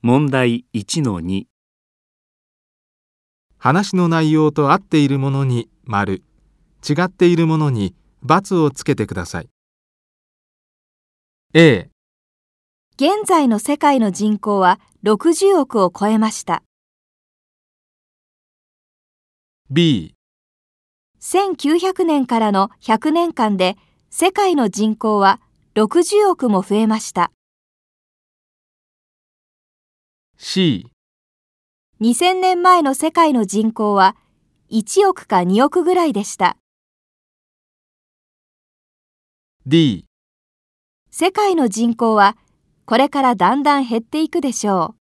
問題 1-2。 話の内容と合っているものに丸、違っているものに×をつけてください。A、 現在の世界の人口は60億を超えました。 B、 1900年からの100年間で世界の人口は60億も増えました。 C、 2000年前の世界の人口は1億か2億ぐらいでした。 D、 世界の人口はこれからだんだん減っていくでしょう。